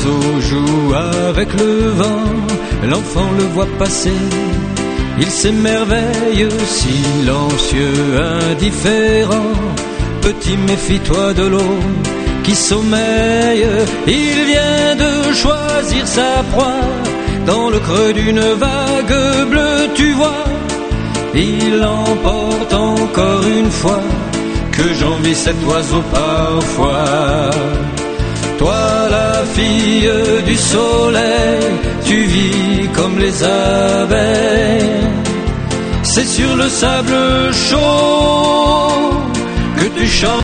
L'oiseau joue avec le vent, l'enfant le voit passer. Il s'émerveille, silencieux, indifférent. Petit, méfie-toi de l'eau qui sommeille. Il vient de choisir sa proie. Dans le creux d'une vague bleue, tu vois, il emporte encore une fois. Que j'envie cet oiseau parfois. Toi, la fille du soleil, tu vis comme les abeilles. C'est sur le sable chaud que tu chantes.